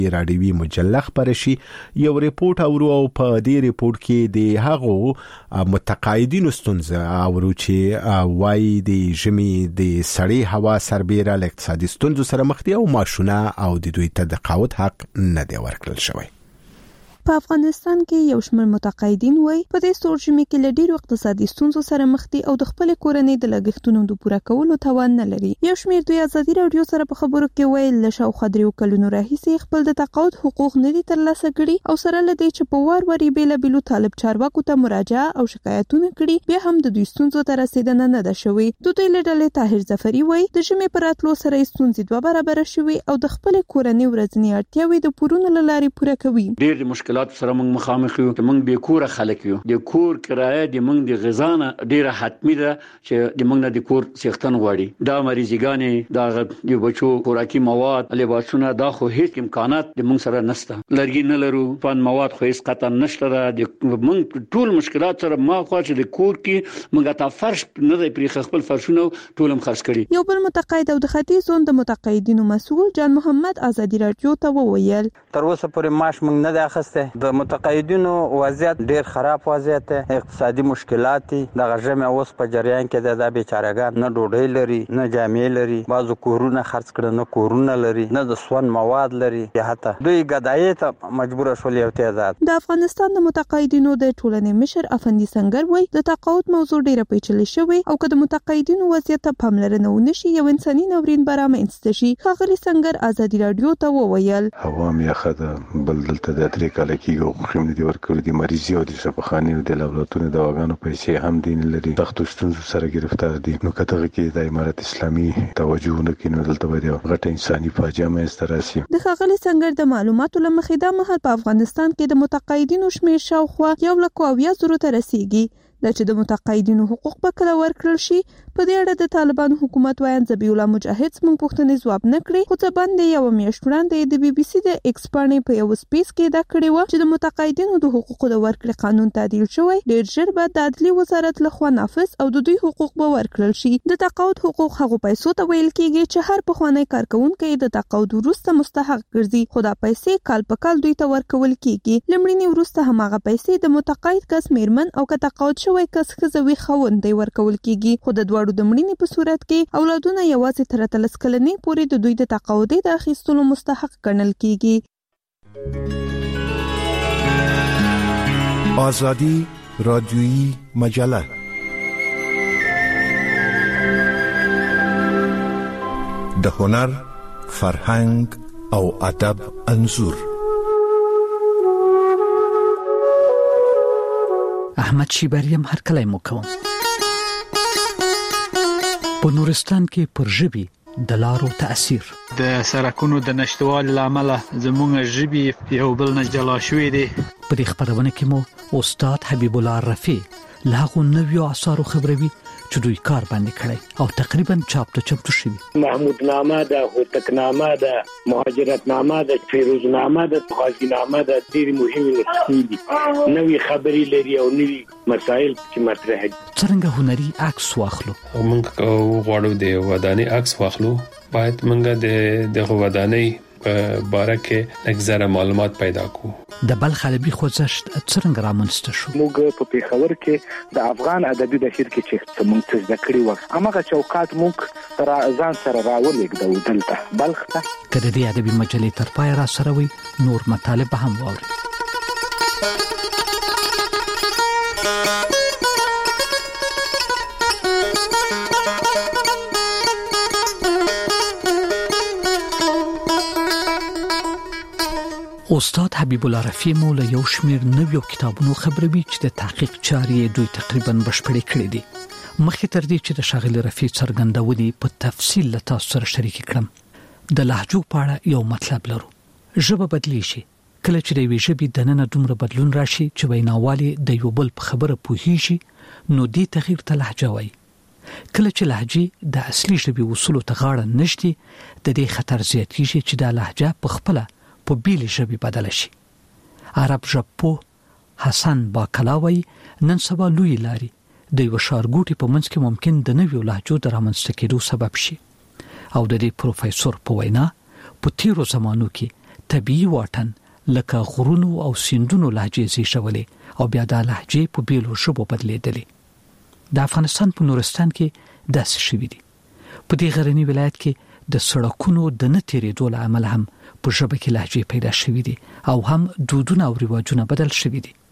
راډیوي مجله خبر شي یو ریپورت اورو او په دې ریپورت کې د هغو متقاعدینو ستونزه اورو چې وايي د ژمي د سړې هوا سربېره له اقتصادي ستونزو سره مخ دي او معاشونه او د دوی ته د تقاعد حق نه دی ورکړل شوی. په افغانستان کې یو شمېر متقاعدین وایي په دې سور ژمي کې له ډېرو اقتصادي ستونزو سره مخ دي او د خپل کورنۍ د لګښتونو د پوره کولو توان نه لري. یو شمېر دوی ازادي راډیو سره په خبرو کې وایي له شاوخوا 3 کلونو راهیسې خپل د تقاعد حقوق نه دي ترلاسه کړي او سره له دې چې په وار بیلابېلو طالب چارواکو ته مراجعه او شکایتونه کړي بیا هم د دوی ستونزو ته رسیدنه نه ده شوې. د دوی له ډلې طاهر ظفري وایي د ژمي په راتلو سره ستونزې 2 برابره شوې او د خپل کورنۍ ورځنی اړتیاوې د پورونو له لارې پوره کوي. ډېر مشکلات سره موږ مخامخ یو چې موږ به کور خلک یو د کور کرایه د موږ د غذا ډیره حتمی ده چې د موږ نه د کور څښتن غواړي دا مریضګانې دا د بچو خوراکي مواد لباسونه دا خو هیڅ امکانات د موږ سره نشته لرګي نه لرو فن مواد خو هیڅ قطعا نشته د موږ ټول مشکلات سره ما خو چې د کور کې موږ ته فرش نه دی پرې خپل فرشونه ټول هم خرڅ کړي. یو بل متقاعد او د ختیځ زون د متقاعدینو مسؤل جان محمد ازادي راډیو ته وویل تر اوسه پورې معاش موږ نه دی اخیسته د متقاعدینو وضعیت ډیر خراب وضعیت دی اقتصادي مشکلات دي د غژمه اوس په جریان کې د بیچارهګان نه ډوډۍ لري نه جامې لري بعضو کورونه خرڅ کړي نه کورونه لري نه د سون مواد لري حتی دوی ګدایي ته مجبور شول یو تعداد. د افغانستان د متقاعدینو د ټولنې مشر افندي سنگر وایي د تقاعد موضوع ډیره پیچلې شوې او که د متقاعدینو وضعیت ته پاملرنه ونشي یو انساني ناورین برامنځته شي. ښاغلي سنگر ازادي راډیو ته وویل عوام یې خدای بل دلته د 3 کال کېږي خو خمن دي ورکړي د مریضي او د شفاخانې او د لابراتوارونو دواګانو پیسې هم دین لري سخت ستونزو سره گرفتار دي. نو کته کې د امارت اسلامي توجه نه کینو دلته وایي غټه انساني فاجعه مې ستراسي. د ښاغلي سنگر د معلوماتو لمخې دا مهال په افغانستان کې د متقاعدینو شمېر شاوخوا 1,000,000 ته رسیدي. د چې د متقاعدینو حقوق به کله ورکړل شي په دې اړه د طالبانو حکومت وایي ذبیح الله مجاهد څنګه پوښتنې ځواب نه کړي خو څه باندې یو میاشت وړاندې د بي بي سي د ایکسپرټ په یو سپیس کې دا کړی و چې د متقاعدینو د حقوقو د ورکړې قانون تعدیل شوی ډیر ژر به د عدلي وزارت لخوا نافذ او د دوی حقوق به ورکړل شي. د تقاعد حقوق هغه پیسو ته ویل کېږي چې هر پخوانی کارکونکي د تقاعد وروسته مستحق ګرځي خو دا پیسې کال په کال دوی ته ورکول کېږي. لمړنی وروسته هماغه پیسې د متقاعد کس میرمن او که تقاعد شوی کس ښځوي خوندې ورکول کېږي خو د دواړو د مړینې په صورت کې اولادونه یوازې تر 13 کلنې پورې د دوی د تقاعد د اخیستلو مستحق ګڼل کېږي. آزادی رادیویی مجله د هنر فرهنګ او ادب انځور. احمد شیبریم هر کله مو کوم په نورستان کې پر ژبي د لارو تاثیر د سرکونو د نشټوالي لامل زموږ ژبي یو بل نه جلا شوې دي. په دې خبرونه کې مو استاد حبیب الله رفیع لاغو نویو اثارو خبروي چې دوی کار باندې کړی او تقریبا چاپ ته چمتو شوی. محمود نامه ده هوتک نامه ده مهاجرت نامه ده فیروز نامه ده غازی نامه ده ډېر مهمه نسخې دي نوې خبرې لري او نوې مسائل چې مطرح دي. څنګه هنري عکس واخلو موږ غواړو د ودانۍ عکس واخلو باید موږ د ودانۍ په باره کې لږ معلومات پیدا کو. د بلخ ادبي خوځښت څنګه رامنځته شو؟ موږ په پیښور کې د افغان ادبي بهیر کې چې موږ زده کړی و هغه چوکاټ موږ تر ځان سره راولېږدو دلته بلخ ته. کله د ادبي مجلې تر پای را سره وي نور مطالب هم واوري. استاد حبیب الله رفیع مولا یو شمیر نویو کتابونو خبروي چې د تحقیق چارې دوی تقریبا بشپړې کړې دي. مخکې تر دې چې د شاغلي رفیع څرګندونې په تفصیل له تاسو سره شریک کړم د لهجو په اړه یو مطلب لرو. ژبه بدلی شي کله چې د وی ژبې د نن دومره بدلون راشي چې ویناوالي د یو بل په خبره پوهیږي نو دې تغییر ته لهجه وایي. کله چې لهجې د اصلي ژبې وصولو ته غاړه نشي د دې خطر زیاتېږي چې د لهجه په خپله په بیل ژبې بدل شي. عرب ژبپو حسن باکلاوی نن سبا لوی لاري د یو ښارګوټي په منځ کې ممکن د نویو لهجو د رامنځته کېدو سبب شي او د دې پروفیسور په وینا په تیرو زمانو کې طبيعي واټن لکه غرونو او سیندونو لهجې زیږولې او بیا دا لهجې په بیلو ژبو بدلېدلې. د افغانستان په نورستان کې داسې شوي دي. په دې غرني ولایت کې د سړکونو د نه تیرېدو له امله هم په ژبه کې لهجې پیدا شوي دي او هم دودونه او رواجونه بدل شوي دي.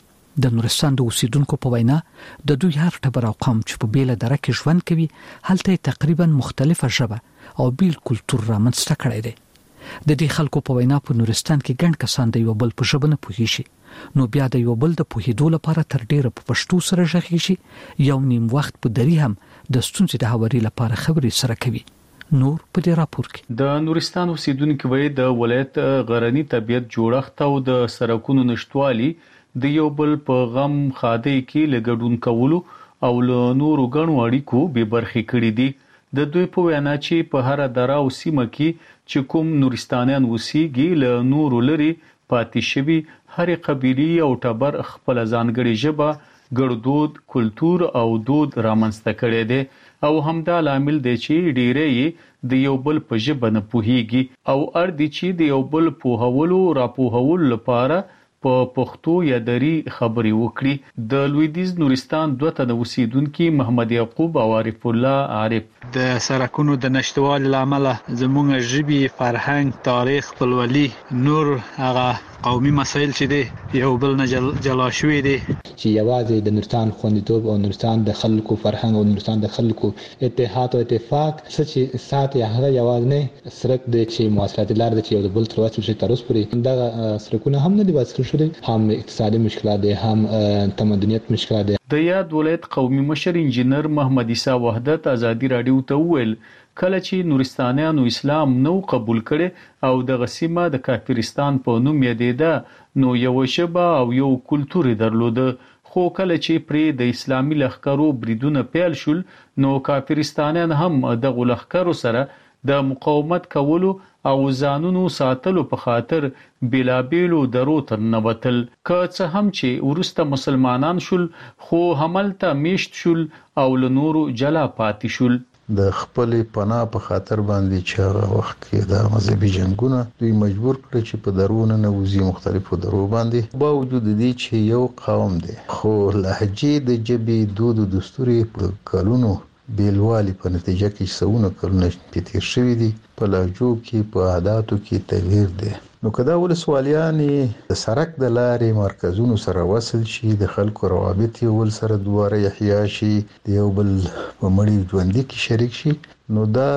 د نورستان د اوسیدونکو په وینا د دوی هر ټبر او قوم چې په بیله دره کې ژوند کوي هلته تقریبا مختلفه ژبه او بیل کلتور رامنځته کړی دی. د دې خلکو په وینا په نورستان کې ګڼ کسان د یو بل په ژبه نه پوهیږي، نو بیا د یو بل د پوهېدو لپاره تر ډیره په پښتو سره غږیږي، یو نیم وخت په دری هم د ستونزې د هواري لپاره خبرې سره کوي. نور په دې راپور کې د نورستان اوسیدونکو وایي د ولایت غرنی طبيعت جوړښت او د سړکونو نشټوالي د یو بل په غم خاده کې لګډون کولو او له نورو غنو اړیکو به برخې کړې دي. د دوی په وینا چې په هر دره او سیمه کې چې کوم نورستانیان وسیږي له نورو لري پاتې شوی هر قبيله او ټبر خپل ځانګړي ژبه ګړدود کلچر او دود رامنځته کړي دي او همدا لامل دی چې ډیرې د یو بل په ژبه نه پوهیږي او اړ دي چې د یو بل په هولو راپوهول لپاره په پښتو یا دری خبري وکړي. د لویدیز نورستان دوه تنه اوسیدونکو محمد یعقوب او عارف الله عارف د سرکونو د نشټوالي لامل زموږ ژبي فرهنګ تاریخ خپلولي نور هغه قومي مسایل چې دي یو بل نه جلا شوي دي چې یوازې د نورستان خوندیتوب او نورستان د خلکو فرهنګ او نورستان د خلکو اتحاد او اتفاق چې سات یا هغه یوازې نه سرک د چې مواصلات لار د چې یو بل تر واسه شي تر اوسه پورې دا سرکونه هم نه دي واسه شوي، هم اقتصادي مشکلات دي هم تمدنیت مشکلات دي. د یاد ولایت قومي مشر انجینر محمد عیسی وحدت ازادي رادیو ته ویل کله چې نورستانیانو اسلام نو قبول کړي او د غسیمه د کافرستان په نوم یادېده نو یو شبه او یو کلچر درلوده، خو کله چې پرې د اسلامي لښکرو بریدونه پیل شول نو کافرستانیان هم د لښکرو سره د مقاومت کولو او ځانونو ساتلو په خاطر بلابلو درو تر نوتل. که څه هم چې ورسته مسلمانان شول خو هملته میشت شول او له نورو جلا پاتې شول. د خپل پناه په خاطر باندې چې هغه وخت کې د مذهبي جنگونه دوی مجبور کړ چې په درونه نه وزي مختلفو درو باندې با وجود دي چې یو قوم دی خو لهجې د جبې دود او دستوري په کلونو بیلوالي په نتیجه کې سونه کلونه تیر شوی دي، په لهجو کې په عادتو کې تغییر دی. نو کدا ولسوالیانې د سرک د لارې مرکزونو سره وصل شي د خلکو روابط یو ول سره دواره احیا شي د یو بل په مړی ژوند کې شریک شي نو دا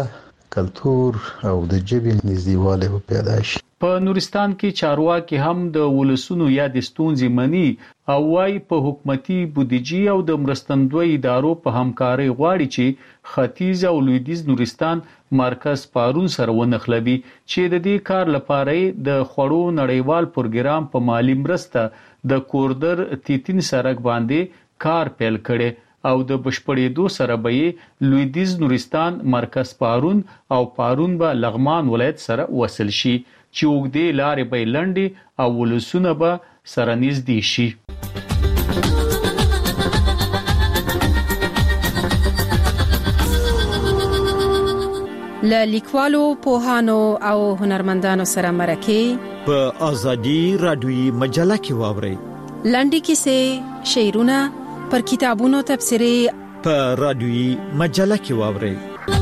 کلچر او د جبې نږدېوالی پیدا شي. په نورستان کې چارواکي هم د ولسونو یا د ستونزې مني او وايي په حکومتي بودیجې او د مرستندوی ادارو په همکاري غواړي چې ختیځ او لویدیز نورستان مرکز پارون سره ونخلبي چې د دې کار لپاره د خوړو نړیوال پروګرام په مالی مرسته د کوردر 13 سړک باندې کار پیل کړي او د بشپړېدو سره به لویدیز نورستان مرکز پارون او پارون به لغمان ولایت سره وصل شي چې وګړي لارې به لنډي او ولسونه به سره نږدې شي. له لیکوالو پوهانو او هنرمندانو سره مرکه په ازادي رادیوي مجله کې واوري لنډي کیسې شعرونه پر کتابونو تبصرې په رادیوي مجله کې واوري.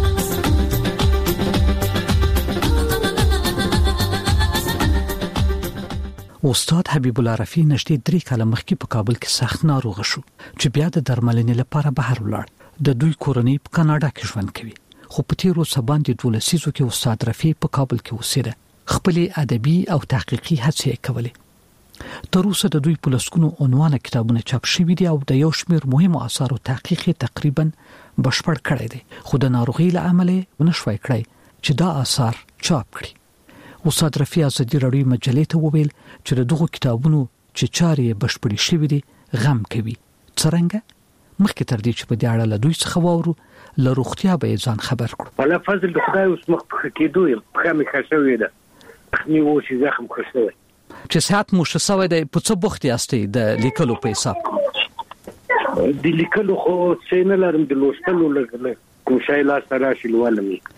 استاد حبیب الله رفیع نږدې 3 کاله مخکې په کابل کې سخت ناروغ شو چې بیا د درملنې لپاره بهر ولاړ. د دوی کورنۍ په کاناډا کې ژوند کوي خو په تیرو سباندې 12 لسیزو کې استاد رفیع په کابل کې اوسېده، خپل ادبي او تحقیقي هڅې کولې. تر اوسه د دوی په لسګونو عنوانه کتابونه چاپ شوي دي او د یو شمېر مهمو آثارو تحقیق تقریبا بشپړ کړی دی، خو د ناروغۍ له امله ونشوي کړی چې دا آثار چاپ کړي. استاد رفیع ازادي رادیو مجلې ته وویل چې دغه کتابونو چې چارې بشپړې شوي دي غم کوي. څرنګه مخکې تر دې چې په دې اړه له دوی څخه واورو له روغتیا به ځان خبر کړو. ولا فضل د خدای اوس مخ کېدو په خامي خښوي ده خني و چې زخم خښوي چې صحت مو شسوي ده په څه بوخت یاستئ د لیکلو په حساب د لیکلو خو څه نه لرم د لوستلو لګل کوم شای لا سره شلوالمي.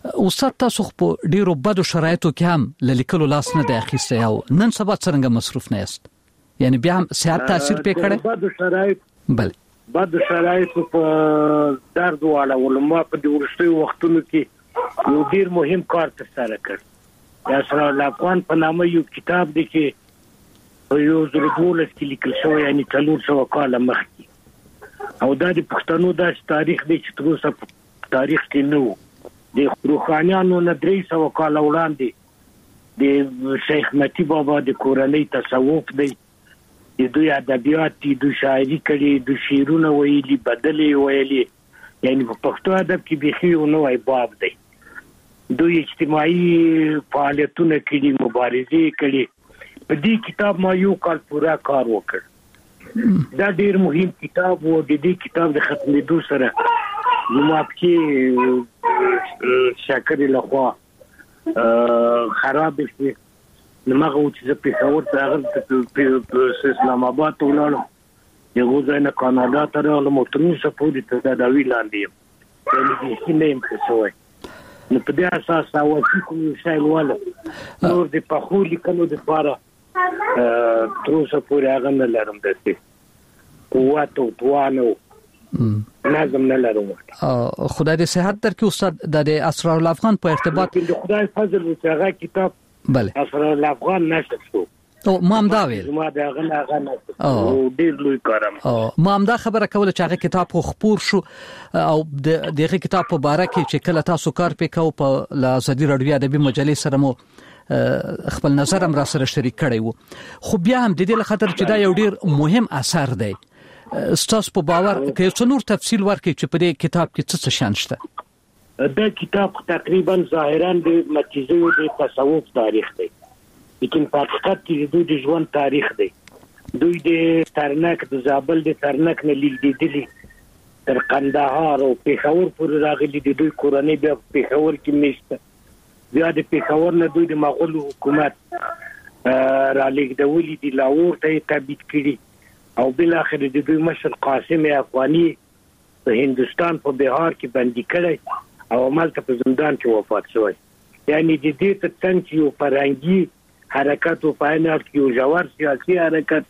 استاد تاسو په ډیرو بدو شرایطو کې هم لیکلو لاس نه دی اخیستی او نن سبا څنګه مصروف نه یاست یعنی بیا هم صحت تاثیر پې کړی بدو شرایط بله بعد شرایط په درد والا علماء په د ورستي وختونو کې یو ډیر مهم کار ترسره کړ اسرار الافغان په نامه یو کتاب دی چې یو زرګولس کې لیکل شوی یعنی 300 کاله مخکې او دا د پښتنو د تاریخ دی چې تر اوسه تاریخ کې نه د روحانيانو نه 300 کال وړاندې د شیخ متی بابا د کورنۍ تصوف دی د دوی ادبیات دي د شاعري کړي د شعرونه ویلي بدلې ویلي یعنی په پښتو ادب کې به خو نو وای باب دی دوی اجتماعي فعالیتونه کړي مبارزې کړي په دې کتاب ما یو کال پورا کار وکړ دا ډیر مهم کتاب و د دې کتاب د ختمېدو سره زما کې شکر لخوا خراب شي نماغه چې په خبر ته په اسلام آباد ولاړم یو ځای نه کاناډا ته راغلم او تر اوسه پورې ته دا وی لاندې یم یعنی هیڅ نه یم څه نو په دې اساس اوسې کوم شی واله نور د پخو لیکلو د لپاره تر اوسه پورې هغه نه لرم دسته قوت او توانو لازم نه لرم خدای دې صحت درکړي استاد د اسرار الافغان په ارتباط د خدای فضل او هغه کتاب بله اسرار الافغان نشته شو او ما هم دا ویل ما دا غنه او ډیر لوی کارم ما هم دا خبره کوله چې هغه کتاب خو خپور شو او دغه کتاب په باره کې چې کله تاسو کار وکاو په لازدي رادیو ادبي مجلې سره مو خپل نظر هم را سره شریک کړی وو خو بیا هم د دې لخاطر چې دا یو ډیر مهم اثر دی ستاسو په باور کې څو نور تفصیل ورکړي چې په دې کتاب کې څه شان شته دا کتاب تقریبا ظاهرا د متیزو د تصوف تاریخ دی لیکن په حقیقت کې دوی د ژوند تاریخ دی دوی د ترنک د زابل د ترنک نه لیدلي تر قندهار او پېښور پورې راغلي د دوی کورنۍ بیا پېښور کې میشته بیا د پېښور نه دوی د مغول حکومت را لېږدولي د لاهور ته تبعید کړي او بل اخر د دوی مشر قاسم افغاني په هندستان په بهار کې بندي کړي او مالته په زندان کې وفات شوی یعنی د دې ترڅنګ یو فرهنګي حرکت او پاینات کې یو جوړ سیاسي حرکت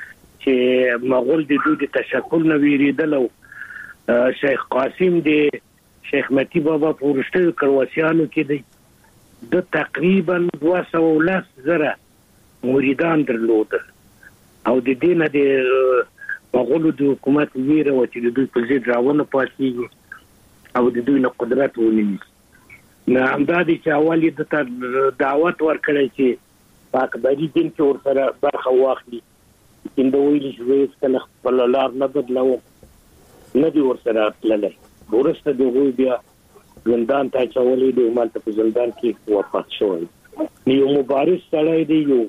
چې مغول د دوی د تشکل نه ویریدل او شیخ قاسم د شیخ متی بابا پورشته کرواسیانو کې دی د تقریبا 210,000 مریدان درلودل او د دینه د مغولو د حکومت ویره و چې د دوی په ضد راونه پاتېږي او د دوی نه قدرت ونیسي نه همدادي چې اولي د دعوت ورکړی چې پاکبري دین کې ورسره برخه واخلي د ویلي چې څنګه خپل لار نه بدلو نه دی ورسره تللی ورسته د غوي بیا زندان ته چولې د مالته په زندان کې وفات شوی یو مبارز سړی دی یو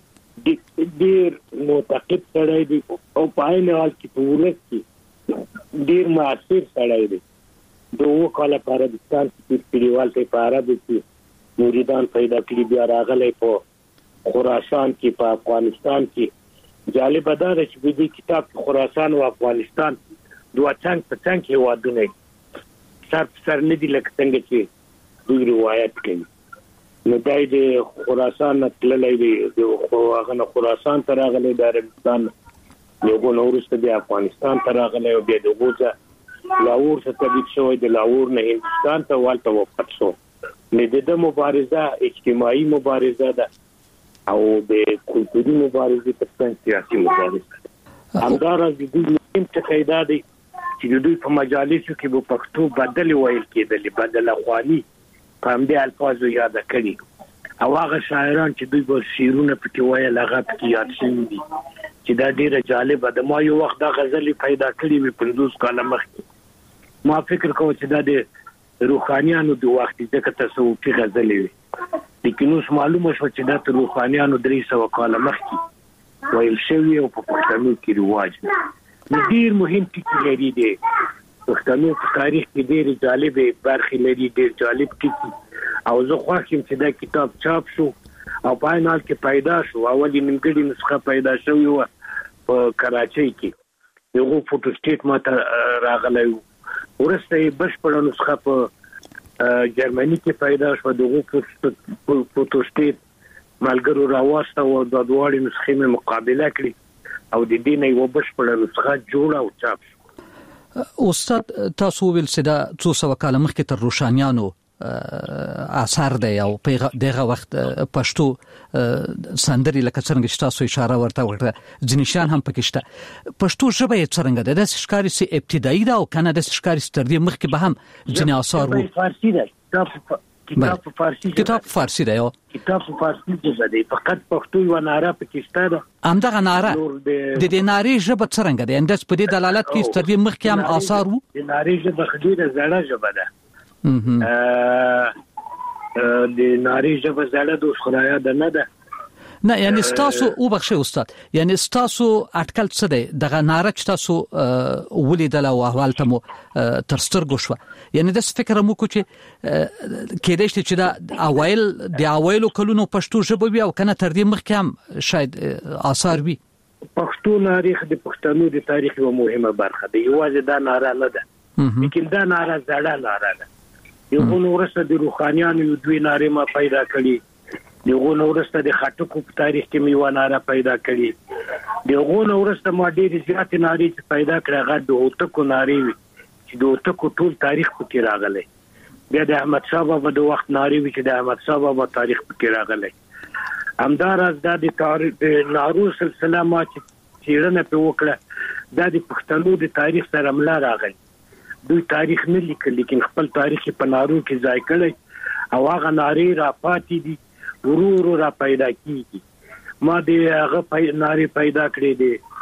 ډیر معتقد سړی دی او په عین حال کې په ولس کې ډیر مؤثر سړی دی دوه کاله په عربستان کې پیډیوال ته په عربي کې مریدان پیدا کړي بیا راغلی په خراسان کې په افغانستان کې جالب دا دی چې په دې کتاب خراسان او افغانستان دوه څنګه په څنګه کې وادونه سر نه دي لکه څنګه چې دوی روایت کوي نو دای د خراسان تللی دی هغه نه خراسان ته راغلی د عربستان یو نورسته د افغانستان ته راغلی او بیا د غوځه لاهور ته تبعید شوی د لاهور نه هندستان ته والته وفات شو نه د مبارزه اجتماعي مبارزه ده او د کلتوري مبارزه ترڅنګ سیاسي مبارزه همدارنګه د دوی مهم څه دا دی چې دوی په مجالسو کې په پښتو بدل ویل کېدل بدل اخواني په همدې الفاظو یاد کړي او هغه شاعران چې دوی په شعرونه پکې ویل هغه پکې یاد شوي دي چې دا ډیره جالبه ده ما یو وخت دا غزل پیدا کړی وي 50 کاله مخکې ما فکر کوم چې دا د روحانيانو د وخت ځکه تصوفي غزل وي لیکن اوس معلومه شو چې دا د روحانيانو 300 کاله مخکې ویل شوی او په پښتنو کې رواج ډیر مهم ټکی لري دی پښتنو په تاریخ کې ډیر جالب برخې لري ډیر جالب ټکی او زه خوښ یم چې دا کتاب چاپ شو او په عین حال کې پیدا شو اولي نیمګړې نسخه پیدا شوې و په کراچۍ کې یو فوټو سټیټ ماته راغلی ورسته بشپړه نسخه په جرمني کې پیدا شو دغه فوتوستیت ملګرو راوسته او د دوړې نسخې مقابله کړې او د دې نه یو بشپړه نسخه جوړه او چاپ شو. استاد تاسو ویل چې دا 200 کال مخکې تر روشانیانو اثر دی او په دغه وخت پښتو سندري لکه څنګه چې تاسو اشاره ورته وکړه ځنیشان هم پکې شته. پښتو ژبه یې څنګه ده؟ د ښکاری سي ابتدایي ده او کنه د ښکاری تر دې مخکې به هم ځنی اثر وو. فارسی ده کتاب فارسی ده یو کتاب فارسی دی فقط پښتو یو ناره پکې شته ده. همدغه ناره د دې نارې ژبه څنګه ده؟ انداز په دې دلالت کوي تر دې مخکې هم آثار وو. د نارې ژبه خډيره زړه ژبه ده. د نارې ژبه زړه د خدایا ده نه ده. نه یعنی تاسو او بخښه استاد یعنی تاسو اټکل څه دی دغه ناره چې تاسو ولیدل او احوال ته مو تر سترګو شو یعنی د فکر مو کو چې کېدای شي چې دا اوایل کلونو پښتو ژبه وي او کنه تر دې مخکې هم شاید آثار وي. پښتو تاریخ د پښتنو د تاریخ یو مهمه برخه ده. یوازې دا ناره نه ده لیکن دا ناره زړه ناره ده. یو ورسته د روحانيانو یو دوی ناره ما پیدا کړي. دغه نورسته د خټکو په تاریخ کې میوه ناره پیدا کړي. دغه نورسته ما ډېر زیات ناری پیدا کړه غږ د اوتکو ناری وي چې د اوتکو ټول تاریخ پکې راغلی. بیا د احمد شاه بابا د وخت ناری وي چې د احمد شاه بابا تاریخ پکې راغلی. همداراز د تاریخ د نارو سلسله ما چې چیرنه په وکړه د پښتنو د تاریخ سره ملا راغلی. دوی تاریخ نه لیکل لیکن خپل تاریخ په نارو کې ځای کړی او هغه ناری را پاتې دي ورور را پیدا کیږي. ما د هغه ناری پیدا کړې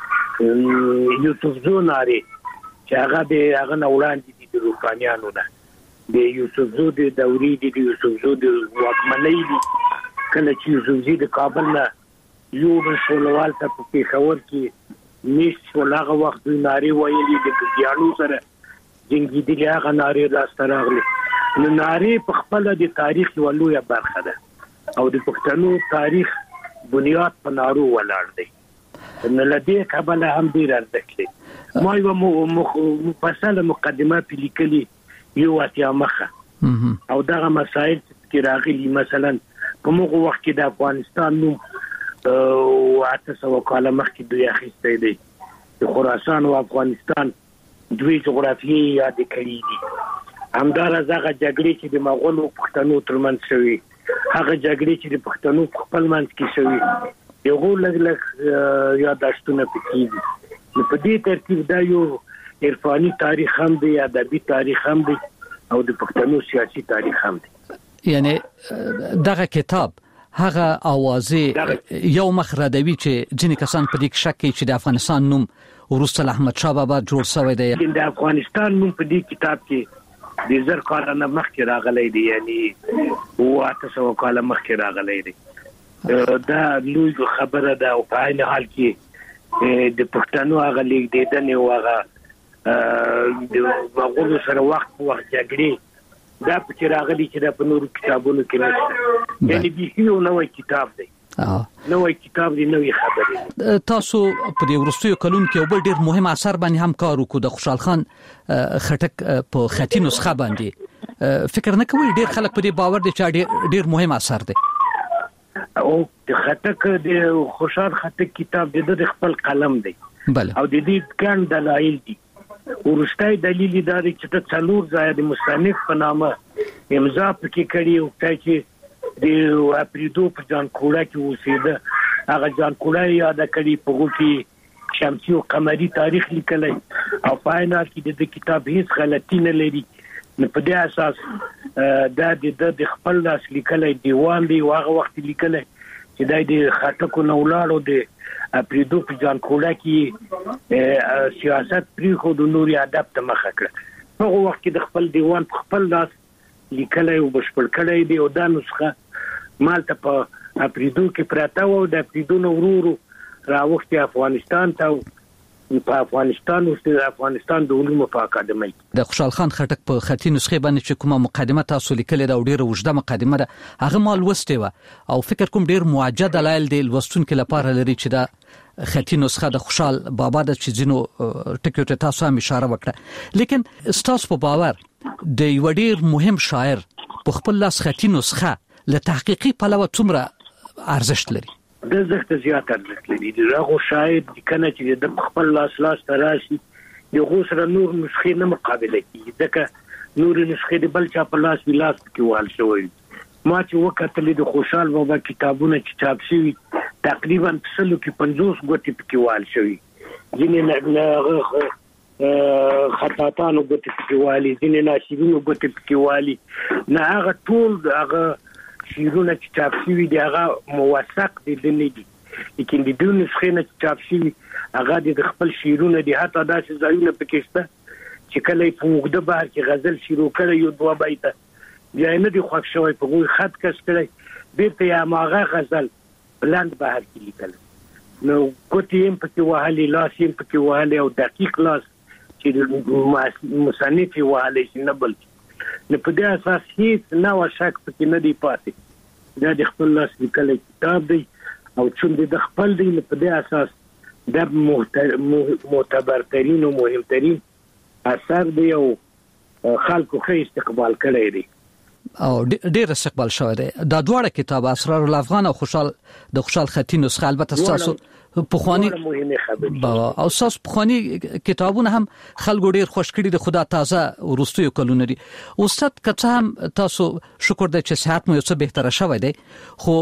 دي یوسف زو ناری چې هغه نه وړاندې دي د روحانيانو نه. د یوسف زو د دوري دي د یوسف زو د واکمنۍ دي کله چې یوسف زو د کابل نه یو بشولوال ته په پیښور کې نشټ ولغه وخت د ناری ویلي د ګیانو سره جنگي دي هغه ناری راست راغلي. نو ناری په خپل د تاریخ یو لویه برخه ده او د پښتنو تاریخ بنیاد په نارو ولاړ دی. نو لدې کابل هم ډیر ارزښت لري. ما یو مفصله مقدمه په لیکلي یو اتیا مخه او دغه مسائل چې راغلي مثلا په موږ وخت کې د افغانستان نوم او 800 کال مخکې دوی اخیسته دي. د خراسان او افغانستان دوی جغرافیي یاد کړی دي. همدارس هغه جګړې چې د مغولو پښتنو ترمنځ شوي هغه جګړې چې د پښتنو خپل منځ کې شوي یو لږ یاداشتونه پکې دي. نو په دې ترتیب دا یو عرفاني تاریخ هم دی ادبي تاریخ هم دی او د پښتنو سیاسي تاریخ هم دی. یعنی دغه کتاب هغه اوازې یو مخردوي چې ځینې کسان په دې شک کوي چې د افغانستان نوم وروسته احمد شاه بابا جوړ شوی دی. د افغانستان نوم په دې کتاب کې د زر کال نه مخکې راغلی دی یعنی 800 کال مخکې راغلی دی. دا لوی خبره ده او په عین حال کې د پښتنو هغه لیکدنې او هغه د مغولو سره وخت جګړې دا په راغلي چې دا په نورو کتابونو کې نشته. یعنی به یو نوې کتاب دی. نوې کتاب دی نوې خبرې. تاسو په دې ورستیو کلون کې یو بل ډیر مهم اثر باندې هم کار وکړو د خوشحال خان خټک په خطي نسخه باندې. فکر نه کوئ ډیر خلک په دې باور دي چې ډیر مهم اثر دی؟ او د خټک د خوشحال خټک کتاب د خپل قلم دی او د دې ګڼ دلایل دي. ورستای دلیل دا دی چې د څلور ځای د مصنف په نامه امضا پکې کړی او چې د اپریدو په جان کوړه کې اوسېده هغه جان کوړه یاد کړی په کې شمسي او قمري تاریخ لیکلی او پاینار کې د کتاب هیڅ غلطی نه لري. نو په دې اساس دا د خپل لاس لیکلی دیوان دی هغه وخت لیکلی چې د خټکو نه ولاړو د اپریدو په جان کوړه کې سیاست پری خو د نوري ادب ته مخه کړ. هغه وخت کې د خپل دیوان په خپل لاس لیکلی او بشپړ کړی دی او دا نسخه مالته په اپریدو کې پراته و او د اپریدو نه ورورو راوختي افغانستان ته په افغانستان او د افغانستان د علومو په اکاډمۍ. د خوشحال خان خټک په خطي نسخه باندې چې کومه مقدمه تاسو لیکلې ده او ډیره وجده مقدمه ده هغه مال لوستې و او فکر کوم ډیر موجه دلایل دی لوستونکو لپاره لري چې دا خطي نسخه د خوشحال بابا د چې زینو ټکیو ته تاسو هم اشاره وکړه. لیکن ستاسو په باور د یو ډیر مهم شاعر په خپل لاس خطي نسخه له تحقیقي پلوه څومره ارزښت لري؟ د زخت زیات ارزښت لري. دغه شاید کنه چې د خپل لاس تراشي د غوسره نور نسخې نه مقابله کوي، ځکه نور نسخې د بل چا په لاس ویلاس کې وال شوی. ما چې وکړل د خوشحال بابا کتابونه چې چاپ شوي تقریبا 50 غوټې پکې وال شوی، ځینې خطاطانو غوټې پکې والي، ځینې ناشرینو غوټې پکې والي. نه هغه ټول هغه شیرونه چې چاپ شوي دي هغه موثق دي نه دي، لیکن د دوه نسخې نه چاپ شوي هغه د خپل شیرونه دي. حتی داسې ځایونه پکې شته چې کله په موږ د بهر کې غزل شروع کړي یو دوه بیته بیا نه دي خوښ شوی په غوي خط کس کړي بیرته یا ماغه غزل بلند بهر کې لیکل. نو کوتي هم پکې وهلي، لاس هم پکې وهلي او دقیق لاس چې مصنف وهلي نه بل نه په دې اساس هیڅ نو شک پکې نه دی پاتې. دا د خپل لاس لیکل کتاب دی او چې د خپل دی په دې اساس د معتبرترین او مهمترین اثر دی او خلکو ښه استقبال کړی دی او ډېر استقبال شوی دی. دا دواړه کتاب اسرار الافغان او خوشحال خطي نسخه البته تاسو پخوانی او تاسو پخوانی کتابونه هم خلکو ډېر خوښ کړي دي، خدا تازه ورستیو کلونه دي. استاد کڅه هم تاسو شکر د چې صحت مو یو څه بهتره شوی دی، خو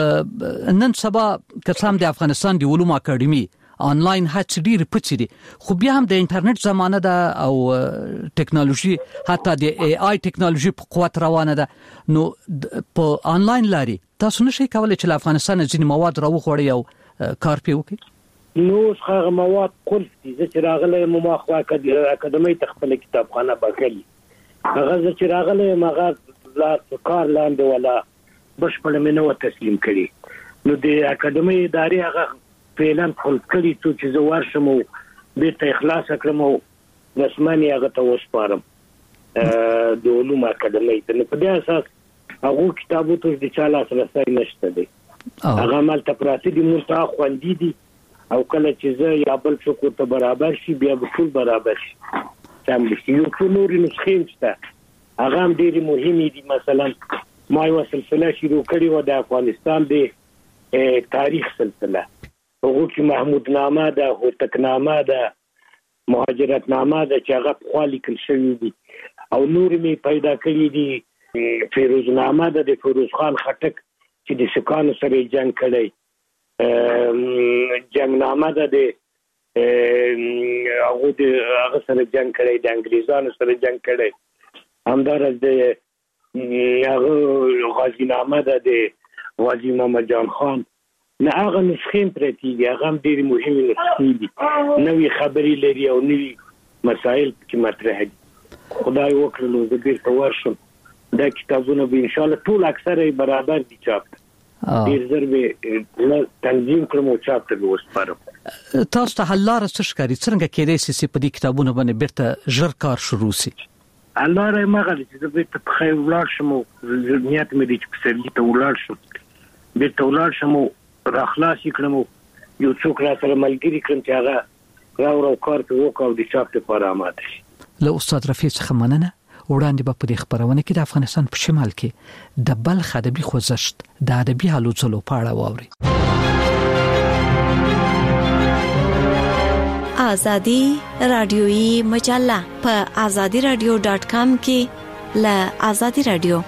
نن سبا کڅه هم د افغانستان د علوم اکاډمي آنلاین هڅې ډېرې پڅې دي، خو بیا هم د انټرنیټ زمانه ده او ټیکنالوژي حتی د ای آی ټیکنالوژي په قوت روانه ده. نو په آنلاین لاري تاسو نشئ کولای چې له افغانستان ځینې مواد راوغواړئ او کار پې وکړي؟ نو څنګه مواد قلف دي. زه چې راغلی ما خو اکاډمۍ ته خپل کتابخانه بکړي، هغه زه چې راغلی هغه لا کار لاندې ولا بشپړ مې نه تسلیم کړي. نو د اکاډمۍ ادارې هغه فعلا خپل کړي چې زه ورشم او بیرته اخلاص کړم او رسماني هغه ته وسپارم د علوم اکاډمۍ ته. په دې اساس هغه کتابو ته د چا لاس رسای نشته دی، هغه مال ته پراته دي، مونږ ته خوندې دي او کله چې زه یا بل څوک ته برابر شي بیا به ټول برابر شي. سم دي یو څو نور نسخې شته هغه هم ډېری مهمې دي. مثلا ما یو سلسله شروع کړې و د افغانستان د تاریخ سلسله، هغه کې محمود نامه ده، هوتک نامه ده، مهاجرت نامه ده چې هغه په خوا لیکل شوی دي او نور می پیدا کړی دي. فیروز نامه ده د فیروز خان خټک چې د سکانو سره جنگ کړی، جنگ نامه ده د هغه سره جنگ کړی، د انګریزانو سره جنگ کړی. همدارس د هغه غازی نامه ده د غازی محمد جان خان. نه هغه نسخې پرتی دي، هغه هم ډېر مهمه نسخې دي، نوې خبرې لري او نوې مسائل کې مطرح دي. خدای وکړي نو زه بیرته ورشم دا کتابونه به ان شاء الله ټول اکثره برابر دي چاپ ډیر زر به تنظیم کړم او چاپ ته وسپارم. تاسو ته حل لاره څه ښکاري؟ څنګه کېدای شي چې په دې کتابونو باندې بیرته ژر کار شروع شي؟ الله راي مغه چې زه بیرته په خیر ولاړ شم او نیت مې دي چې په سرلی ته ولاړ شم، بیرته ولاړ شم او راخلاص کړم او یو څوک را سره ملګری کړم چې هغه راو کار په وکاو د چاپ لپاره آماده شي. له استاد رفیع څخه مننه. وړاندې به په دې خبرونه کې د افغانستان په شمال کې د بلخ ادبي خوځښت د ادبي هلو ځلو په اړه واوري. آزادي رادیويي مجله په azadiradio.com کې له آزادي رادیو.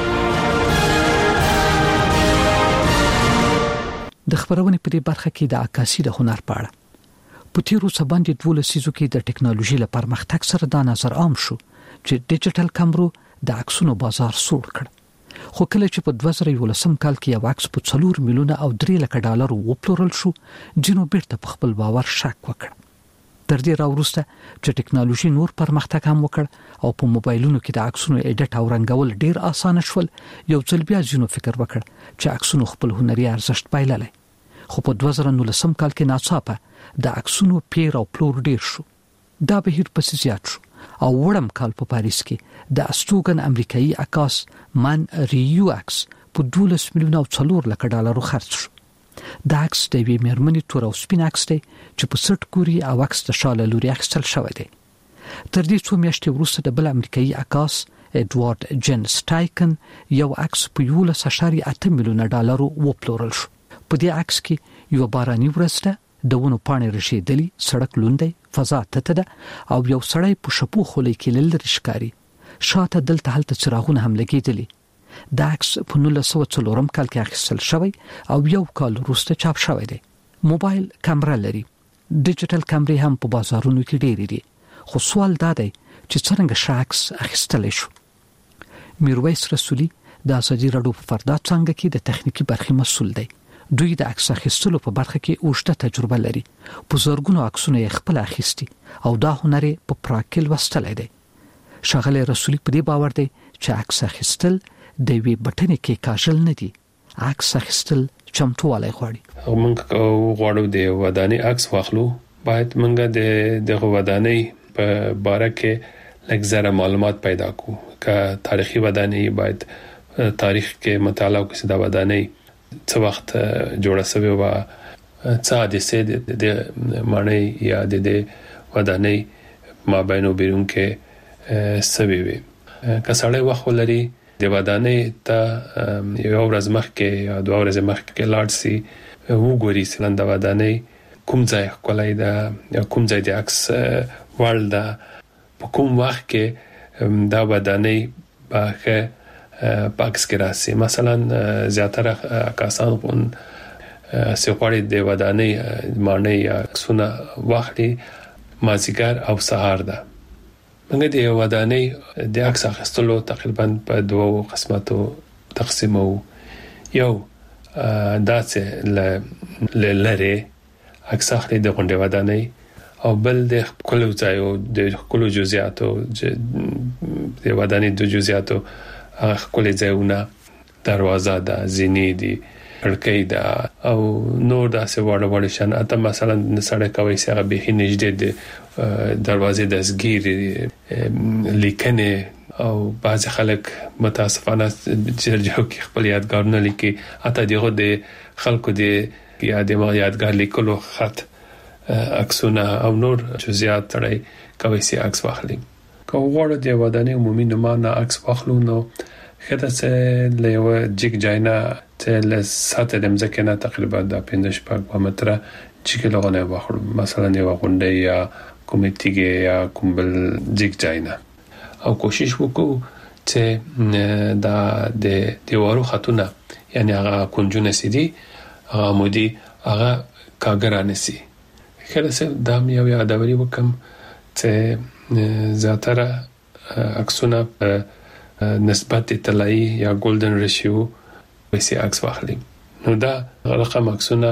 د خبرونه په دې برخه کې د عکاسي د هنر په اړه په تیرو سباندې 12 سیزو کې د ټکنالوژي لپاره پرمختګ سره دا نظر عام شو چې ډیجیټل کیمرو د عکسونو بازار سوړ کړ. خو کله چې په 2011 کال کې یو عکس په 4 میلیونه او 3 لک ډالر وپلورل شو، جنو بیرته په خپل باور شک وکړ. تر دې راوروسته چې ټکنالوژي نور پرمختګ هم وکړ او په موبایلونو کې د عکسونو اډیټ او رنګول ډیر اسانه شول، یو ځل بیا جنو فکر وکړ چې عکسونو خپل هنري ارزښت بایللی. خو په 2019 کال کې ناڅاپه د عکسونو پیر او پلور ډیر شو. دا بهیر پسې زیات شو او وړم کال په پاریس کې د استوګن امریکایي عکاس من ریو عکس په 12 میلیونه او 4 لک ډالر خرڅ شو. دا عکس د وی مېرمنې تور او سپین عکس دی چې په سټ ګوري او عکس د شاله لوري اخیستل شوی دی. تر دې څو میاشتې وروسته د بل امریکایي عکاس ایډوارډ جن سټایکن یو عکس په 11.8 میلیون ډالرو وپلورل شو. په دې عکس کې یو باراني ورځ ده، د ونو پاڼې رشیدلي، سړک لوندي، فضا تته ده او یو سړی په شپو خولې کې لری ښکاری. شاته دلته هلته څراغونه هم لګیدلي. دا عکس په 1904 کال کې اخیستل شوی او یو کال وروسته چاپ شوی دی. موبایل کیمرا لري. ډیجیټل کیمرې هم په بازارونو کې ډېرې دي. خو سوال دا دی چې څنګه شاکس اخیستل شو. میرویس رسولي د ازادي راډیو په فردا څنګه کې د تخنیکی برخې مسؤل دی. دوی د عکس اخیستلو په برخه کې اوږده تجربه لري. په زرګونو عکسونه یې خپل اخیستي او دا هنر په پراکل وستلای دی. شغله رسولي په دې باور دی چې عکس اخیستل د وی بټنې کې کاژل نه دي. عکس اخیستل چمتووالی غواړي. موږ غواړو د ودانۍ عکس واخلو، باید موږ د ودانۍ په باره کې لږ معلومات پیدا کړو. که تاریخي ودانۍ باید تاریخ کې مطالعه وکړو د ودانۍ څه وخت جوړه شوې و، څه حادثې د معنی یا د ودانۍ مابین وبرون کې سوي وي. که سړی وخت ولري د ودانۍ ته یو ورځ مخکې یا دوه ورځې مخکې لاړ شي، وګوري چې د ودانۍ کوم ځای ښکلی ده یا کوم ځای د عکس وړ ده، په کوم وخت کې دا ودانۍ به ښه په عکس کې راشي. مثلا زیاتره کسان چې غواړي د ودانۍ معنی یا عکسونه واخلي مازیګر او سهار ده. موږ د ودانۍ د عکس اخیستلو تقریبا په دوه قسمتو تقسیمو. یو داسې لری عکس اخلي د غونډې ودانۍ، او بل د خپل ځایو د خپل جزئیاتو د ودانۍ د جزئیاتو خپل ځایونه، دروازه ده، زینې دي، کړکۍ ده او نور داسې وړ شان. اته مثلا سړک کوي چې هغه به نږدې د دروازې د زګیر لیکنه او بعض خلک متاسفانه چې خپل یادګارونه لیکي، اته دغه د خلکو د یادګار لیکلو خط عکسونه او نور جزئیات تړي کوي چې عکس واخلي. که وګورئ د ودانۍ عمومي نمونه عکس واخلو نو خدای څه له یو جګ ځاینا ته له ساته د مځکې نه تقریبا د 15 متره چې لغونه واخلو، مثلا یو غونډه یا کومېټیګه یا کوم بل جګ ځاینا، او کوشش وکړو چې دا د دیوارو خطونه یعنی هغه کنجونه سيدي هغه مودي هغه کاګرانه سي. خلاص دا مې یو یادوري وکم چې زیاتره عکسونه نسبت طلایی یا ګولدن ریشیو وسی عکس واخلي. نو دا رقم عکسونه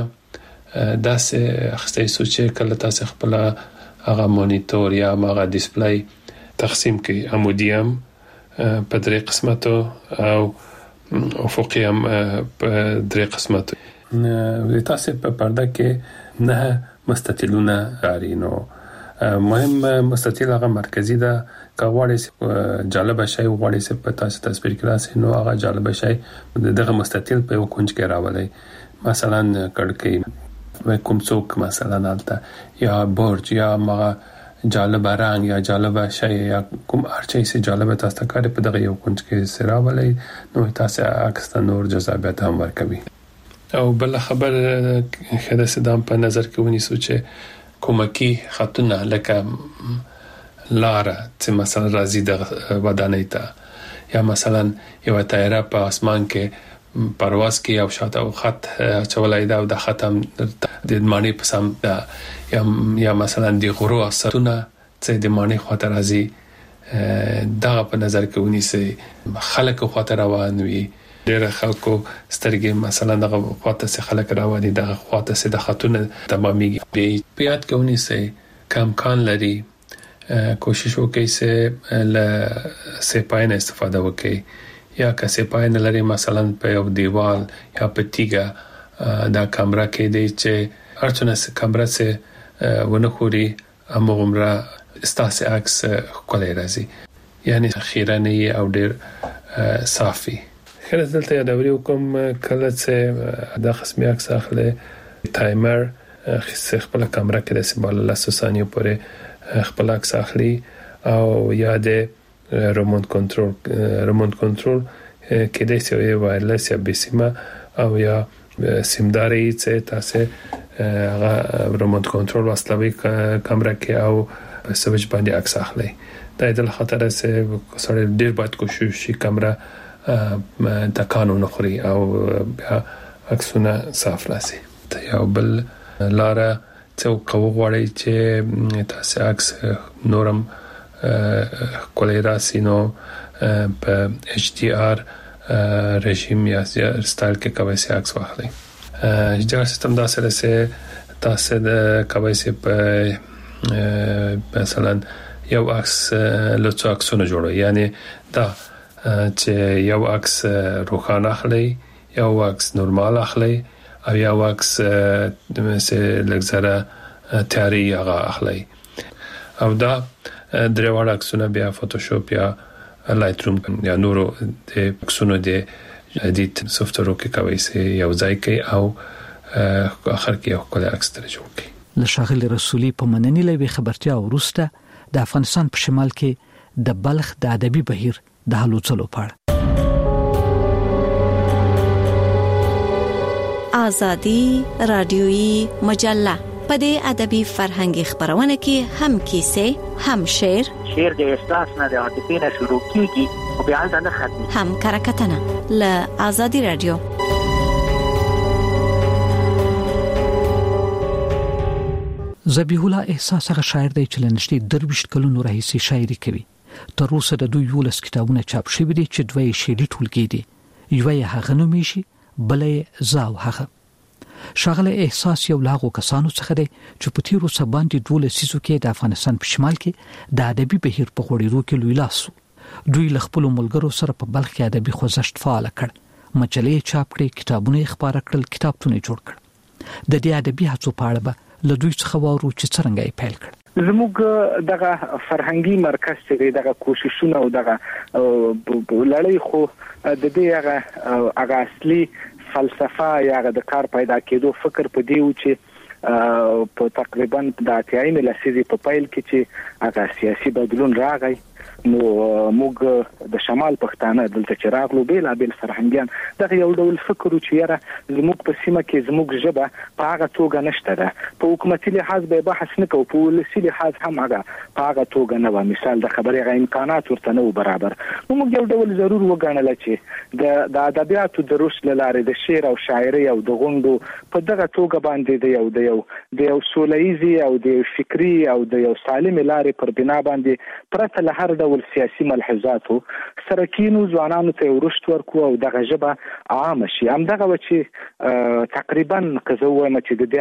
داسې اخستې سوچې کله تاسو خپل هغه مانیټور یا هغه ډیسپلی تقسیم کړئ، عمودیم په درې قسمتو او افقي هم په درې قسمتو. تاسو په پرده کې نه مستطیلونه لري. نو مهم مستطیل هغه مرکزی ده. که غواړئ جالب شي غواړئ چې په تاسو تصویر کې راسي نو هغه جالب شي دغه مستطیل په یو کونج کې راولئ. مثلا کړکۍ کوم څوک مثلا البته یا برج یا هغه جالب رنگ یا جالب شي یا کوم هرچا چې جالب تاسو ته کار په دغه یو کونج کې سراولئ نو تاسو عکس ته نور جذابیت هم ورکوي. او بل خبر خدای سدام په نظر کې ونیسو چې کومکی خطونه لکه لاره چې مثلا راځي د ودانۍ ته، یا مثلا یو طیاره په اسمان کې پرواز کوي او شاته او خط چولای دا او د ختم د معنی په سم دا یا مثلا د غرو اثرونه چې د معنی خاطر راځي دا په نظر کې ونیسي. خلک خاطر روان وي، ډېر خلکو سترګې مثلا دغه خاطر سره خلک رواني دغه خاطر سره د خاتون تمامي په یاد کې ونیسي. کم کان لري کوشش وکړئ چې له سپاین استفاده وکړئ، یا که سپاین لري مثلا په یو دیوال یا په تیګه دا کیمرا کې دی چې هرڅونه کیمرا سه ونه خوري امغمره استاسه عکس کولای راځي، یعنی خیرانه او ډېر صافي. خیر دلته یادوري وکم کله چې د قسمي عکس اخلي تایمر خپل کیمرا کې د سیمبل له ثانیو پورې خپل عکس اخلي او یا د ریموټ کنټرول کې د سوي وایرلس یا بسیمه او یا سیمداري چې تاسو هغه ریموټ کنټرول واسطوي کیمرا کې او سويچ باندې عکس اخلي. دا د خطر سره سره ډیر باید کوشش شي کیمرا د قانون خوري او عکسونه صاف راسي. ته یو بل لاره څو کوغړی چې تاسو عکس نورم کولای راسي نو په HDR رژیم یا سټایل کې کوي سي عکس واخلي. HDR سیستم دا سره سه تاسو د کوي سي په مثلا یو عکس لڅو عکسونه جوړوي، یعنی دا چې یو عکس روښانه اخلي، یو عکس نورمال اخلي او یو عکس لږه تیاری هغه اخلي. او دا درې وړ عکسونه بیا فوټوشاپ یا لایټ روم یا نورو د عکسونو د ایډیټ سافټویر کې کوي سي یو ځای کې او اخر کې یو کله عکس تر جوړ کی. لشاغل رسولي په مننې لوي خبرتیا ورسته د افغانستان په شمال کې د بلخ د ادبي بهیر د هلوڅلو پړ آزادی رادیویی مجله په دې ادبي فرهنګي خبرونه کې هم کیسه، هم شعر د احساس نه د عاطفې نه شروع کیږي او بیا نه ختمي، هم کرکټنه ل آزادی رادیو. ذبیح الله احساس هغه شاعر دی چې لنشتي درویشت کلونو راهیسي شاعري کوي. تر اوسه د دوی 11 کتابونه چاپ شوي دي چې دوی شعري ټولګي دي. یو یې هغه نومي شي، بلې زاو هغه. شاغله احساس یو لاغو کسانو څخه دی چې په تیرو سباندې 12 سيزو کې د افغانستان په شمال کې د ادبي بهیر په غوړېدو کې لوی لاسو. دوی ل خپل ملګرو سره په بلخ کې ادبي خوځښت فعال کړ، مجلې چاپ کړې، کتابونه خبره کړل، کتابتون جوړ کړ. د دې ادبي هڅو په اړه له دوی څخه وورو چې څنګه یې پیل کړ. زموږ دغه فرهنګي مرکز چې دغه کوششونه او دغه لړۍ خو د دې هغه اصلي فلسفه یا د کار پیدا کېدو فکر په دی و چې په تقریبا د 80 لسیزې په پیل کې چې هغه سیاسي بدلون راغی، نو موږ د شمال پښتانه دلته چې راغلو بیل فرهنګیان دغه یو ډول فکر چې یاره زموږ په سیمه کې زموږ ژبه په هغه توګه نشته ده، په حکومتي لحاظ به بحث نه کوو، په ولسي لحاظ هم هغه په هغه توګه نه و، مثال د خبرې غو امکانات ورته نه برابر. نو موږ یو ډول ضرور وګڼل چې د ادبیاتو د روش لاره د شعر او شاعري او د غونډو په دغه توګه باندې د یو سولهیزي او د فکری او د یو سالم لارې پر بنا باندې پرته له هر ډول سیاسي ملحوظاتو سره کینو ځوانانو ته ورشت ورکو او دغه ژبه عام شي. هم دغه چې تقریبا قزوه چې د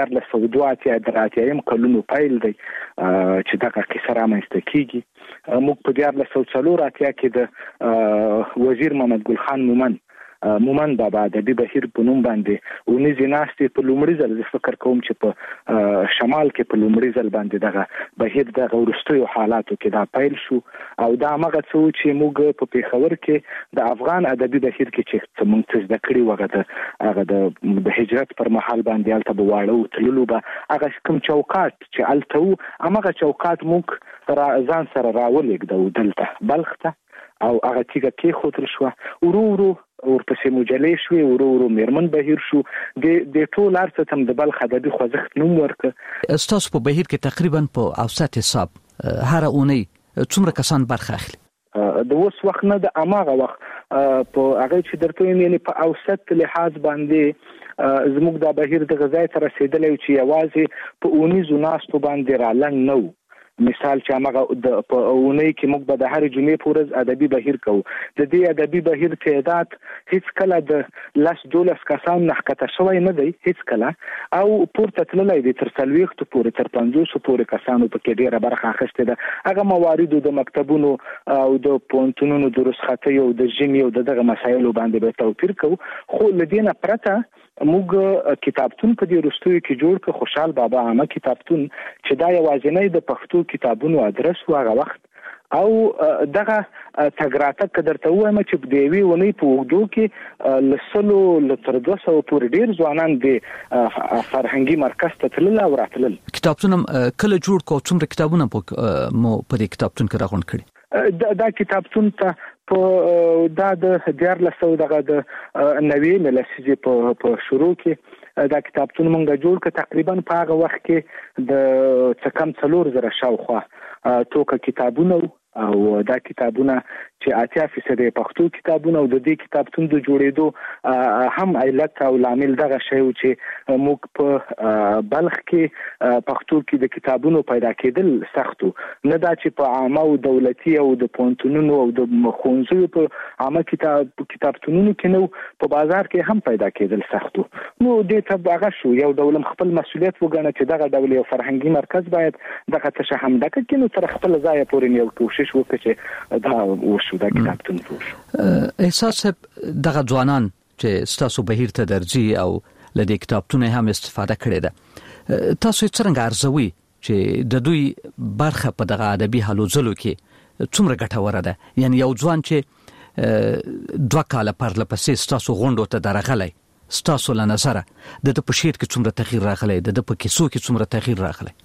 1902 کلونو پیل دی چې دغه کیسه رامنځته کیږي. موږ په 1904 کې د وزیر محمد ګل خان مومن بابا د بهیر په نوم باندې ونیزي ناستي په لومړي ځل فکر کوم چې په شمال کې په لومړي ځل باندې دغه بهیر د ورستیو حالاتو کې دا پیل شو او دا هغه څه چې موږ په پیښور کې د افغان ادبي بهیر کې چې موږ څه د کړي هغه د هجرت پر مهال باندې الته بواړو تللو به هغه کوم چوکاټ چې الته هغه چوکاټ موږ ځان سره راولېږدو دلته بلخ ته او هغه تیګه کې خوتل شو ورو ورپسې مجلې شوې ورو میرمن بهیر شو د ټول ارڅ تم د بلخ ادبي خوځښت نوم ورک. استاسو په بهیر کې تقریبا په اوسط حساب هر اونۍ څومره کسان برخه اخلي؟ د اوس وخت نه د اماغه وخت په هغه چې درته یعنی په اوسط لحاظ باندې زموږ د بهیر د غذای تر رسیدلې چې یوازې په اونیزو ناستو باندې رالنګ نو. مثال چې هغه په اونۍ کې موږ به د هر جمعې پورز ادبي بهیر کوو. د دې ادبي بهیر تعداد هیڅ کله د 10-12 کسان نه کته شوی نه دی هیڅ کله، او پورته تللی دی تر 40 پورې تر 50 پورې کسانو په کې ډیره برخه اخیسته ده. هغه مواردو د مکتبونو او د پونتونونو د رسختي او د جمی او دغه مسایلو باندې به توپیر کوو. خو لدینه پرته موږ کتابتون په دې رستوي کې جوړ ک خوشحال بابا عامه کتابتون چې دا یوازینی د پښتو کتابونو ادرس واغه وخت او دغه تګراته قدرته وایم چې په دیوی ونی په وګدو کې لسلو لتر 200 پورې ډیر ځوانان د فرهنګي مرکز ته تلل او راتلل. کتابتون کله جوړ کو څومره کتابونه مو په دې کتابتون کې راغون کړي؟ دا کتابتون ته په د 1400 دغه د 90 لسیزه په شروع کې دا کتابتون مونږ جوړ ک تقریبا په هغه وخت کې د څکم 4000 شاوخوا توګه کتابونه او دا کتابونه چې 80% پښتو کتابونه او د دې کتابتون د جوړېدو هم علت او عامل دغه شی چې موږ په بلخ کې پښتو کې د کتابونو پیدا کېدل سختو نه دا چې په عامه او دولتي او د پونتونونو او د مخونځو په عامه کتابتونونو کې نو په بازار کې هم پیدا کېدل سختو نو دې ته هغه شو یو ډول خپل مسولیت وګڼه چې دغه ډول یو فرهنګي مرکز باید دغه څه هم دغه کې نو تر خپل ځای پورې یو کوشش وکړي چې دا وشو دا کتابتون وشو احساس دغه ځوانان چې ستاسو بهیر ته درځي او لدې کتابتون هم استفاده کړي ده تاسو څنګه ارزوي چې د دوی برخه په دغه ادبي هلو ځلو کې څومره ګټوره ده یعنی یو ځوان چې 2 کاله پرلپسې ستاسو غونډو ته درغلی ستاسو له نظره د په شعر کې څومره تغییر راغلی د په کیسو کې څومره تغییر راغلی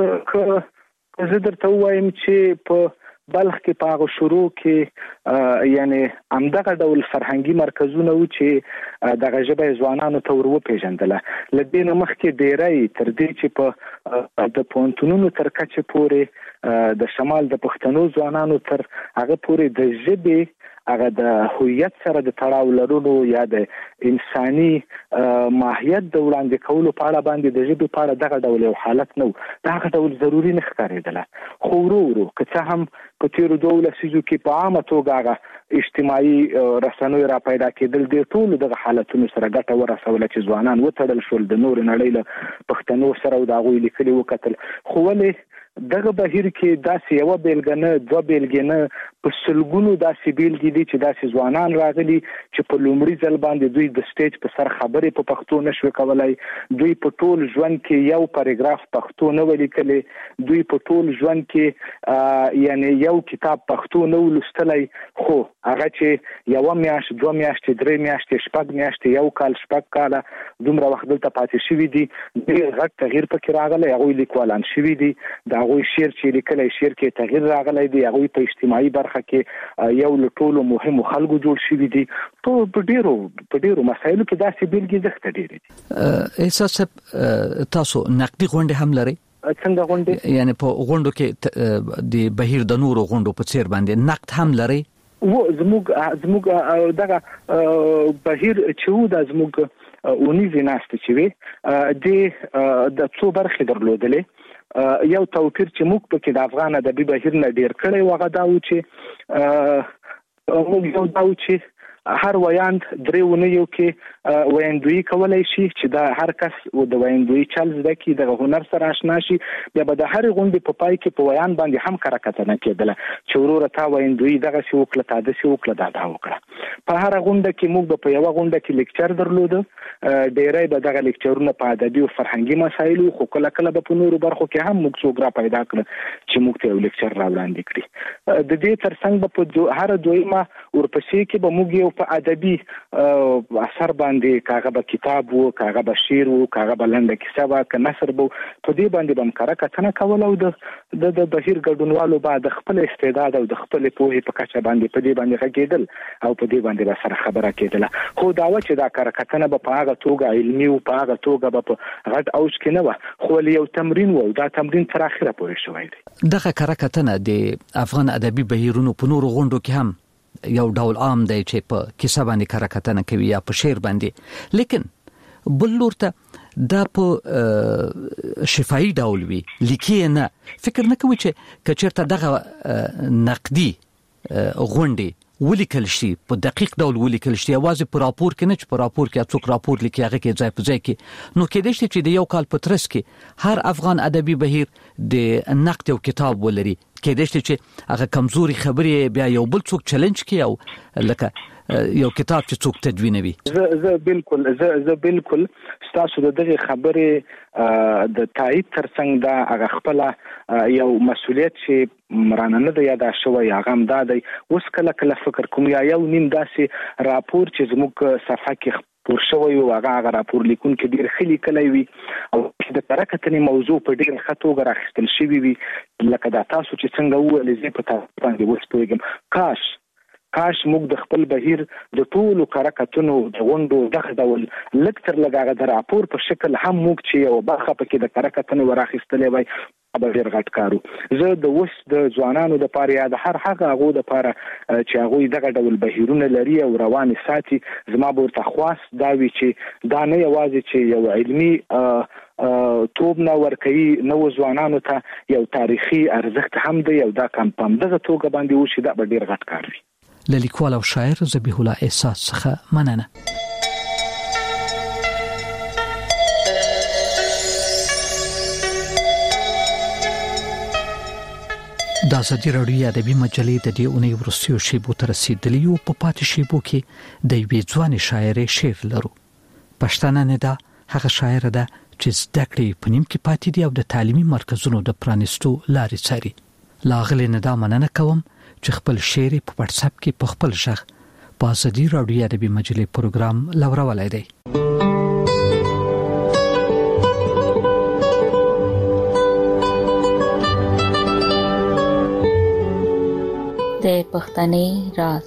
که زه درته وایم چې په بلخ کې په شروع کې یعنی همدغه ډول فرهنګي مرکزونه و چې دغه ژبه ځوانانو ته ورو پیژندله لدې نه مخکې ډیری تر دې چې په د پونتونونو تر کچه پورې د شمال د پښتنو ځوانانو تر هغه پورې د ژبې هغه د هویت سره د تړاو لرلو یا د انساني ماهیت د وړاندې کولو په اړه باندې د ژبې په اړه دغه ډول یو حالت نو دغه ډول ضروری نه ښکارېدله خو ورو که څه هم په تیرو 2 لسیزو کې په عامه توګه هغه اجتماعي رسنیو را پیدا کېدل د ټولو دغه حالتونو سره ګټه ورسوله چې ځوانان وتړل شول د نور نړۍ له پښتنو سره او د هغوی لیکلي وکتل خو ولې دغه بهیر کې داسې یو بیلګه نه 2 بیلګې نه په سلګونو داسې بیلګې دي چې داسې ځوانان راغلي چې په لومړي ځل باندې دوی د سټیج په سر خبرې په پښتو نشو کولای دوی په ټول ژوند کې یو پاراګراف پښتو نه ولیکلی دوی په ټول ژوند کې یعنی یو کتاب پښتو نه ولوستلی خو هغه چې یو میاشت 2 میاشتې 3 میاشتې 4 میاشتې یو کال 4 کاله دومره وخت دلته پاتې شوي دي ډېر غټ تغییر پکې راغلی هغوی لیکوالان شوي دي هغوی شعر چې لیکلی شعر کې تغییر راغلی دی هغوی په اجتماعي برخه کې یو له ټولو مهمو خلکو جوړ شوي دي په ډېرو مسایلو کې داسې بیلګې زښته ډېرې دي احساس تاسو نقدي غونډې هم لرئ څنګه غونډې یعنی په غونډو کې د بهیر د نورو غونډو په څیر باندې نقد هم لرئ زموږ دغه بهیر چې د زموږ اونیزې ناستې چې وي د څو برخې درلودلې یو توپیر چې موږ پکې د افغان ادبي بهیر نه ډیر کړی وغه دا و چې موږ یو دا و چې هر ویاند 3 ونیو کې ویندوی کولای شي چې دا هر کس د ویندوی چل زده کی د هنر سره آشنا شي بیا به د هر غونډې په پای کې په ویان باندې هم کارکتنه کېدله چې وروره تا ویندوی دغه سی وکړه تا د سی وکړه دا وکړه په هر غونډه کې موږ په یو غونډه کې لیکچر درلوده ډیرای به دغه لیکچرونه په ادبي او فرهنګي مسایلو خو کله کله په نورو برخو کې هم موږ څوک را پیدا کړ چې موږ ته یو لیکچر را وړاندې کړی د دې ترڅنګ په هر دویمه ورپسې کې به موږ یو په ادبي اثر باندې کاغه به کتاب وو کاغه به شعر وو کاغه به لنډه کیسه وو که نثر وو په دې باندې به کارکتنه کول او د بهیر ګډونوالو بعد خپل استعداد او د خپل پوهې په کچه باندې په دې باندې غږیدل او په دې باندې به سره خبره کېدله خو دا و چې دا کارکتنه به په هغه توګه علمي او په هغه توګه به په غټ اوج کې نه و خو یو تمرین وو دا تمرین تر اخره پورې شوی دی دغه کارکتنه د افغان ادبي بهیرونو په نورو غونډو کې هم یو ډول عام دی چې په کیسه باندې کارکتنه کوي یا په شعر باندې لیکن بل لور ته دا په شفاهي ډول وي لیکي نه فکر نه کوي چې کچرته دغه نقدي غونډې ولیکل شي په دقیق ډول ولیکل شي اوازه پر راپور کې نه چې پر راپور کې څوک راپور لیکي هغه کې ځای په ځای کې نو کېدای شي چې د یو کال په ترڅ کې هر افغان ادبي بهیر د نقد او کتاب ولري کېدای شي چې هغه کمزوري خبرې بیا یو بل څوک چیلنج کوي او لکه یو کتاب چې څوک تدوینوي زه بالکل تاسو دغه خبرې د تایید ترڅنګ دا هغه خپل یو مسولیت چې مرانه نه دی یاد شوی هغه هم دا دی اوس کله فکر کوم یا یو نیم داسې راپور چې زموږ صفحه کې راپور شوی او هغه راپور لیکونکي ډیر خلی کلی وي او د ترکتنې موضوع په ډیر خطوګه راخستل شوی وي لکه دا تاسو چې څنګه وویل زه په تاسو باندې وسپوږم کاش موږ د خپل بهیر د ټولو کارکتونو د غونډو دغه ډول لکتر لګاغه د راپور په شکل هم موږ چې یو برخه پکې د کارکتونو وراخستلې وای به ډیر غټ کارو. زه د وس د ځوانانو د پاره یا د هر هغه غو د پاره چې هغه دغه ډول بهیرونه لري او روان ساتي زما ورته خواص دا وی چې دا نه یوازې چې یو علمي توب نه ورکوي نو ځوانانو ته یو تاریخي ارزښت هم دی او دا کمپاین دغه توګه باندې وشي دا ډیر غټ کار وي. لیکوال او شاعر ذبیح الله احساس څخه مننه. د ازادي راډیو ادبي مجلې د دې اونۍ ورسیو شیبو تر رسیدلی او په پاتې شیبو کې د یوې ځوانې شاعرې شعر لرو. پښتانه نه ده هغه شاعر ده چې زده کړې په نیم کې پاتې دي او د تعلیمي مرکزونو د پرانستو لارې څاري. لاغله نه ده مننه کوم چې خپل شعر په واتس اپ کې په خپل ژغ په ازادي راډیو ادبي مجلې پروګرام لورولای دی. د پښتنې راز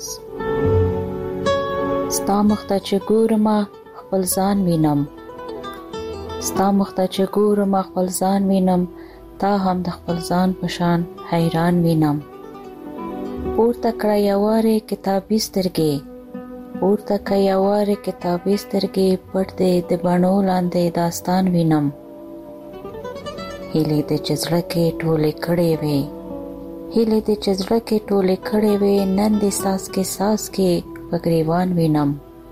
ستا مخته چې ګورم خپل ځان وینم ستا مخته چې ګورم خپل ځان وینم تا هم د خپل ځان په شان حیران وینم پورته کړه یواره کتابي سترګې پورته کړه یواره کتابي سترګې پټ دې د بڼو لاندې داستان وینم هیلې د چزړه کې ټولې کړې وې هیله دې چزړه کې ټوله کړې وې نن دې ساس کې پګریوان وینم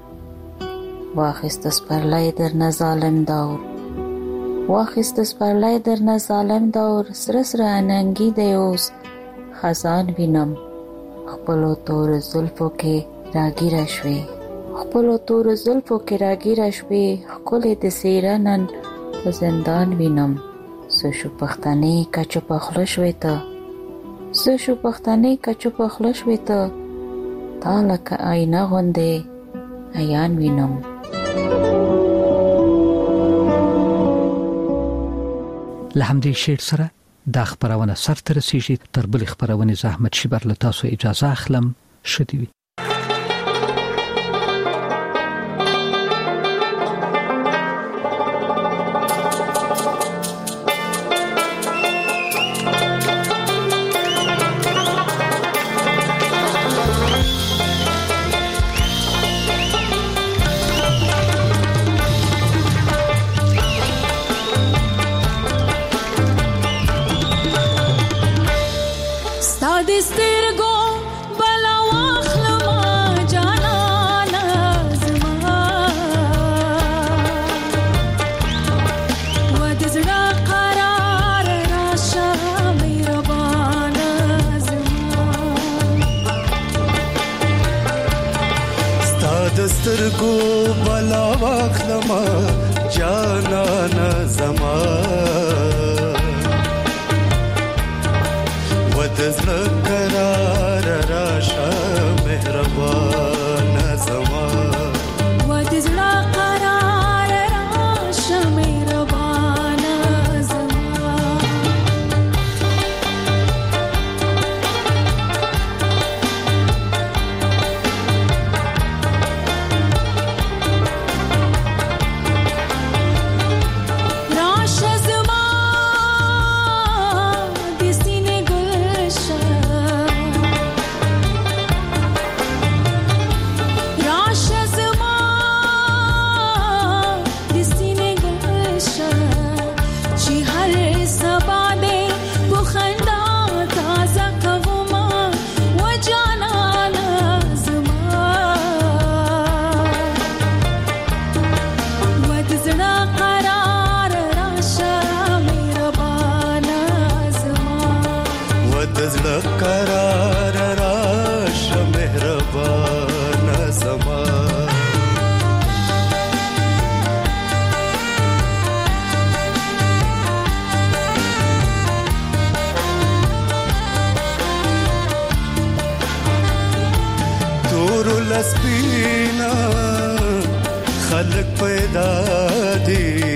واخست سپرلای در ظالم دور واخست سپرلای در ظالم دور سره سره اننګي دې اوس خزان وینم خپل تور زلفو کې راګیرا شوي خپل تور زلفو کې راګیرا شوي خپل دې سیرانن په زندان وینم سو شو پښتنې کچ په خلش وې ته سو شو پښتنې کچو په خلش وې ته تا لکه آینه غوندې عیان وینم. له همدې شعر سره دا خبرونه سرته رسیږي. تر بلې خبرونه زحمت شیبر له تاسو اجازه اخلم. شدي وي. دسترګو بلا واخلما جانانا زما ودزړه قرار راشه مهربان زما ودزړه قرار راشه مهربان زما خلق پیدا دي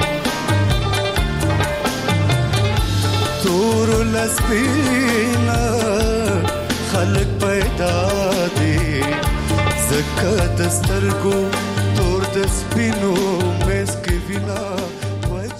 تور لسبینا خلق پیدا دي زکات سترګو تور د سپینو مس کې وینا